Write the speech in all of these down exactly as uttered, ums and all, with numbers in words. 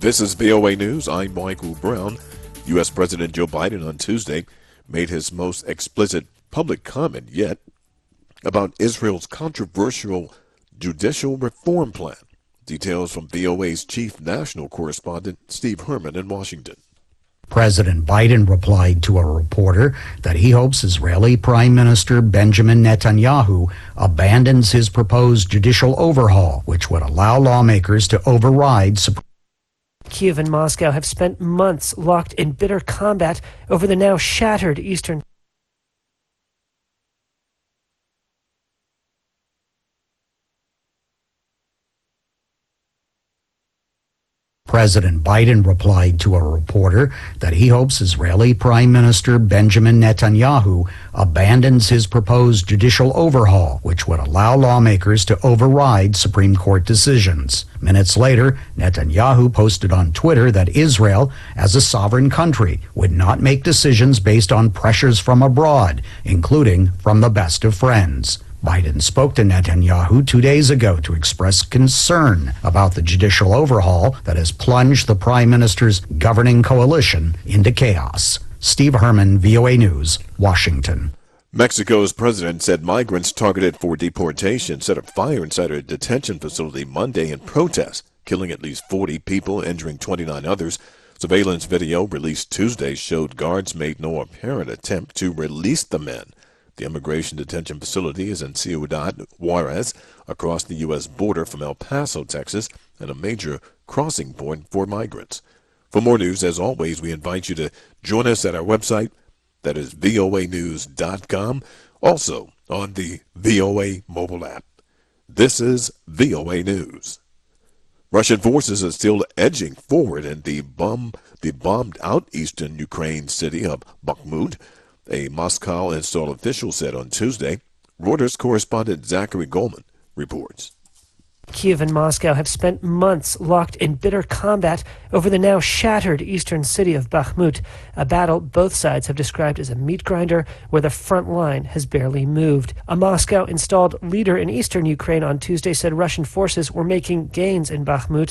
This is V O A News. I'm Michael Brown. U S. President Joe Biden on Tuesday made his most explicit public comment yet about Israel's controversial judicial reform plan. Details from V O A's chief national correspondent, Steve Herman in Washington. President Biden replied to a reporter that he hopes Israeli Prime Minister Benjamin Netanyahu abandons his proposed judicial overhaul, which would allow lawmakers to override Supreme Kyiv and Moscow have spent months locked in bitter combat over the now shattered eastern President Biden replied to a reporter that he hopes Israeli Prime Minister Benjamin Netanyahu abandons his proposed judicial overhaul, which would allow lawmakers to override Supreme Court decisions. Minutes later, Netanyahu posted on Twitter that Israel, as a sovereign country, would not make decisions based on pressures from abroad, including from the best of friends. Biden spoke to Netanyahu two days ago to express concern about the judicial overhaul that has plunged the prime minister's governing coalition into chaos. Steve Herman, V O A News, Washington. Mexico's president said migrants targeted for deportation set a fire inside a detention facility Monday in protest, killing at least forty people, injuring twenty-nine others. Surveillance video released Tuesday showed guards made no apparent attempt to release the men. The immigration detention facility is in Ciudad Juarez, across the U S border from El Paso, Texas, and a major crossing point for migrants. For more news, as always, we invite you to join us at our website, that is V O A news dot com, also on the V O A mobile app. This is V O A News. Russian forces are still edging forward in the, bomb, the bombed-out eastern Ukraine city of Bakhmut, a Moscow-installed official said on Tuesday. Reuters correspondent Zachary Goldman reports. Kyiv and Moscow have spent months locked in bitter combat over the now shattered eastern city of Bakhmut, a battle both sides have described as a meat grinder where the front line has barely moved. A Moscow-installed leader in eastern Ukraine on Tuesday said Russian forces were making gains in Bakhmut.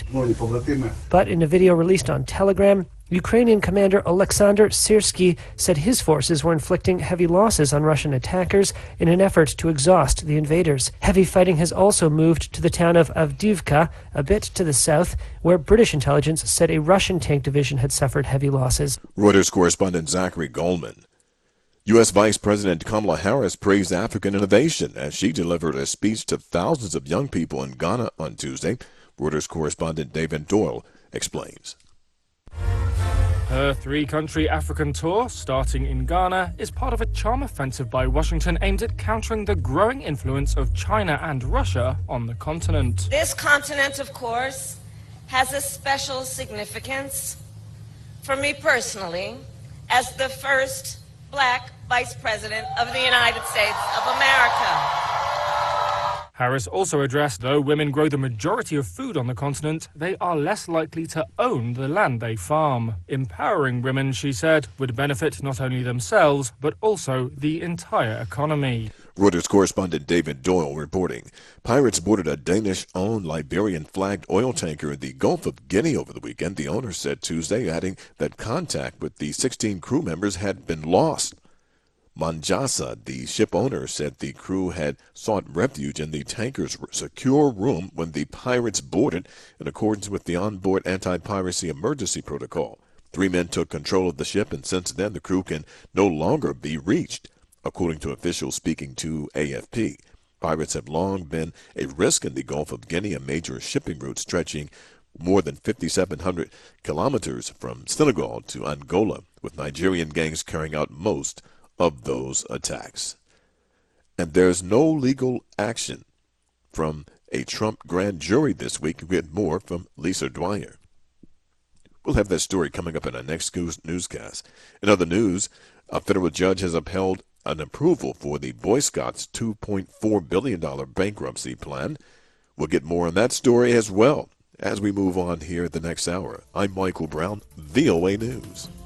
But in a video released on Telegram, Ukrainian commander Alexander Syrsky said his forces were inflicting heavy losses on Russian attackers in an effort to exhaust the invaders. Heavy fighting has also moved to the town of Avdiivka, a bit to the south, where British intelligence said a Russian tank division had suffered heavy losses. Reuters correspondent Zachary Goldman. U S. Vice President Kamala Harris praised African innovation as she delivered a speech to thousands of young people in Ghana on Tuesday. Reuters correspondent David Doyle explains. Her three-country African tour, starting in Ghana, is part of a charm offensive by Washington aimed at countering the growing influence of China and Russia on the continent. This continent, of course, has a special significance for me personally as the first black vice president of the United States of America. Harris also addressed, though women grow the majority of food on the continent, they are less likely to own the land they farm. Empowering women, she said, would benefit not only themselves, but also the entire economy. Reuters correspondent David Doyle reporting. Pirates boarded a Danish-owned Liberian-flagged oil tanker in the Gulf of Guinea over the weekend, the owner said Tuesday, adding that contact with the sixteen crew members had been lost. Manjasa, the ship owner, said the crew had sought refuge in the tanker's secure room when the pirates boarded in accordance with the onboard anti-piracy emergency protocol. Three men took control of the ship, and since then the crew can no longer be reached, according to officials speaking to A F P. Pirates have long been a risk in the Gulf of Guinea, a major shipping route stretching more than fifty-seven hundred kilometers from Senegal to Angola, with Nigerian gangs carrying out most of those attacks. And there's no legal action from a Trump grand jury this week. We get more from Lisa Dwyer. We'll have that story coming up in our next newscast. In other news, a federal judge has upheld an approval for the Boy Scouts' two point four billion dollars bankruptcy plan. We'll get more on that story as well as we move on here the next hour. I'm Michael Brown, V O A News.